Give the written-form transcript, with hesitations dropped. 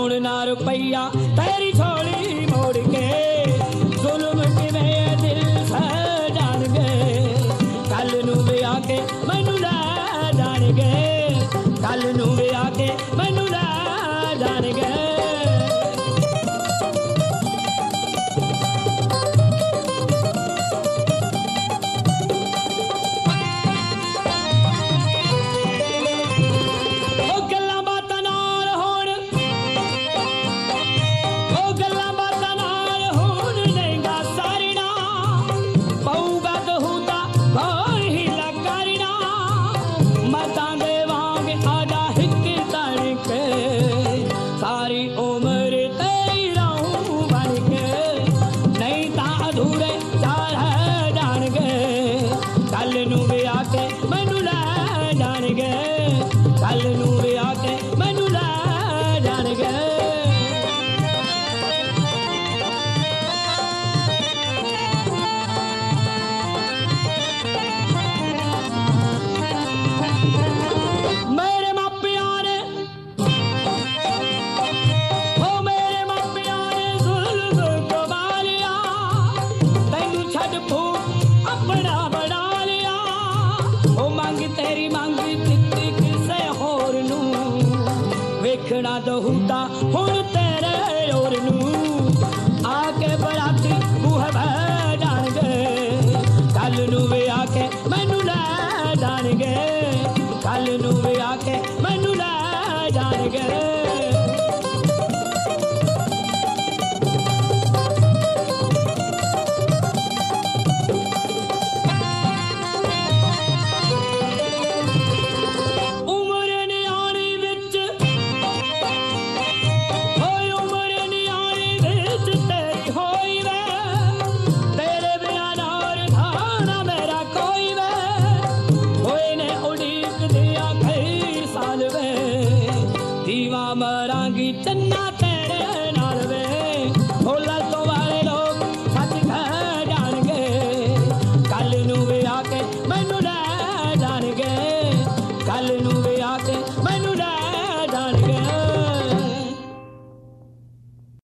ਹੁਣ ਨਾ ਰੁਪਈਆ ਤੇਰੀ ਝੋਲੀ ਮੋੜ ਕੇ ਜ਼ੁਲਮ ਕਿਵੇਂ ਦਿਲ ਸਹਿ ਜਾਣਗੇ ਕੱਲ ਨੂੰ ਵਿਆਹ ਕੇ ਮੈਨੂੰ ਲੈ ਜਾਣਗੇ ਕੱਲ ਨੂੰ ਵਿਆਹ ਕੇ ਮੈਨੂੰ ਲੈ ਜਾਣਗੇ ਵੇਖਣਾ ਦਹੂਤਾ ਹੁਣ ਤੇਰੇ ਔਰ ਨੂੰ ਆ ਕੇ ਬਰਾਤੀ ਬੂਹੇ ਬਹਿ ਜਾਣਗੇ ਕੱਲ ਨੂੰ ਵਿਆਹ ਕੇ ਮੈਨੂੰ ਲੈ ਜਾਣਗੇ ਕੱਲ ਨੂੰ ਵਿਆਹ ਕੇ ਮੈਨੂੰ ਲੈ ਜਾਣਗੇ मरांगी चन्ना